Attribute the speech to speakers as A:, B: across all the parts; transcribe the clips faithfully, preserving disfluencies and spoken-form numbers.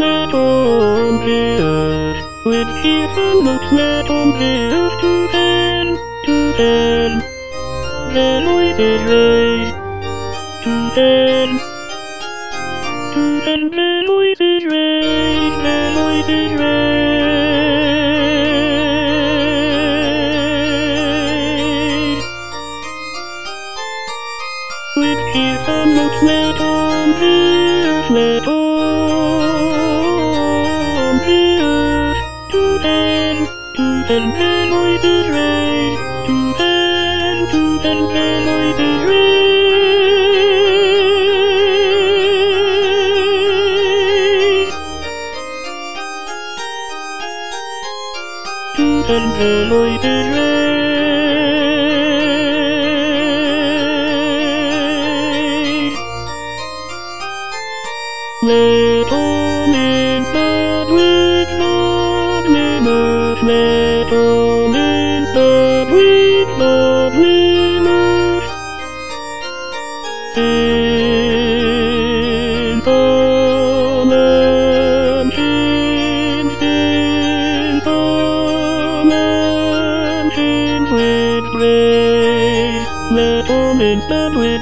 A: flat on the earth, with even looks flat on the earth to then, to then, the noise is raised, to then, to then the noise is raised, the noise is raised, with even looks flat on the earth, flat on to then the noise is raised, to then, to then the noise is raised, to then the noise is raised. Let all men start with godliness, let all men start with godliness. Since all mansions, since all mansions with praise, let all men start with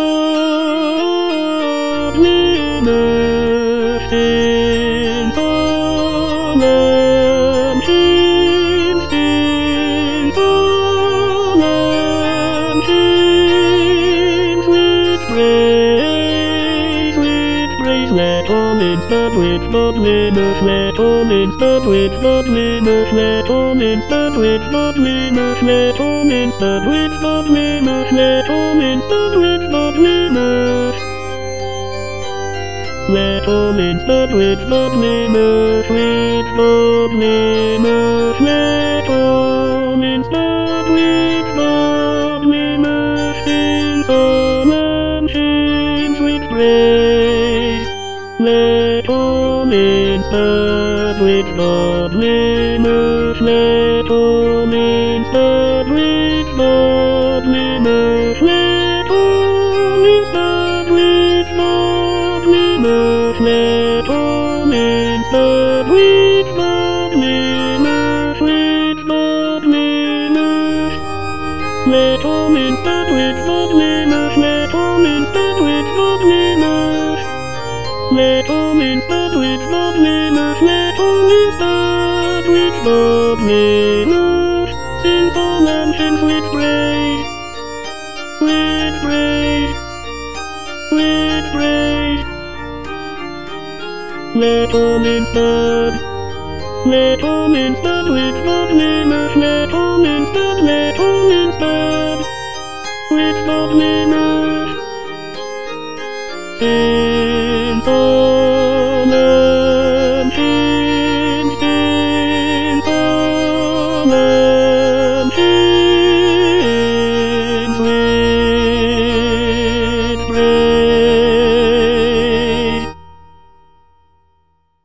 A: godliness. Since all mansions, since all mansions with praise, with praise, let all men start with godliness, let all men start with godliness, let all men start with godliness, let all men start with godliness, let all men start with godliness. Let all men start with godliness, with godliness, let all men start with godliness, since all mansions with praise. Let all men start with godliness, let all men start with godliness, let all men start with godliness, let all men start with godliness, with godliness. Let all men start with godliness, let all men start with godliness. Let all men start with godliness, let all men start with godliness. Since all mansions with praise, with praise, with praise. Let all men start, let all men start with godliness, let all men start, let all men start with godliness.